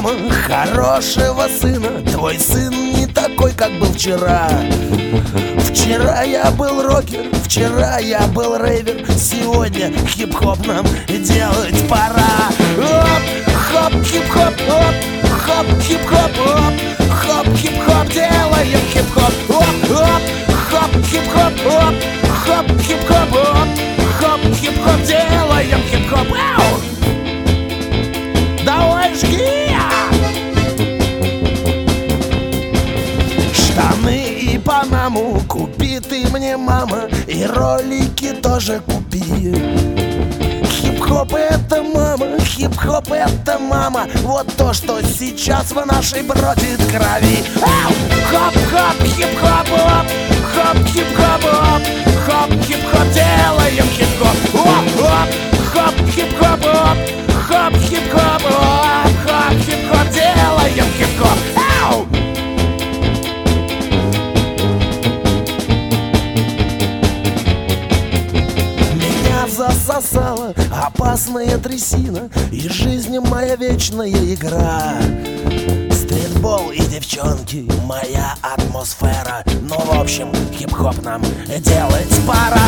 мама хорошего сына. Твой сын не такой, как был вчера. Вчера я был рокер, вчера я был рейвер. Сегодня хип-хоп нам делать пора. Оп, хоп, хип-хоп, оп, хоп, хип-хоп, оп, хоп, хип-хоп, делаем хип-хоп. Оп, оп, хоп, хип-хоп, оп, хоп, хип-хоп, оп, хоп, хип-хоп, делаем хип-хоп. Ау! Давай жги! Штаны и панаму купи ты мне, мама, и ролики тоже купи. Хип-хоп это мама, хип-хоп это мама. Вот то, что сейчас в нашей бродит крови. Ау! Хоп-хоп, хип-хоп, оп, хоп, хип-хоп, оп, хоп, хип-хоп, делаем хип-хоп. Оп-оп, хоп, хип-хоп, оп, хоп, хип-хоп, оп, хоп, хип-хоп, делаем хип-хоп. Ау! Меня засосала опасная трясина, и жизнь моя вечная игра. Стритбол и девчонки, моя атмосфера. Ну, в общем, хип-хоп нам делать пора.